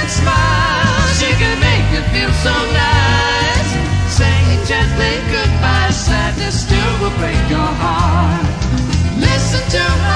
and smile. She can make you feel so nice. Saying gently goodbye, sadness still will break your heart. Listen to her.